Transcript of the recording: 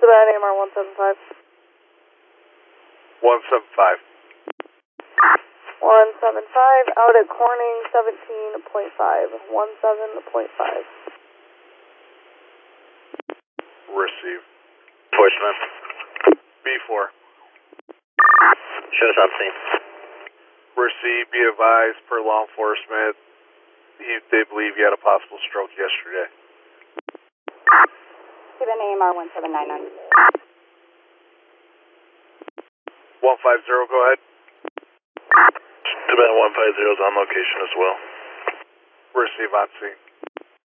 Savannah AMR 175. 175. 175, out at Corning 17.5. 17.5. Receive. Enforcement. B4. Show us on scene. Receive, be advised, per law enforcement, they believe you had a possible stroke yesterday. Savannah AMR 1799. 150, go ahead. Savannah 150 is on location as well. Receive on scene.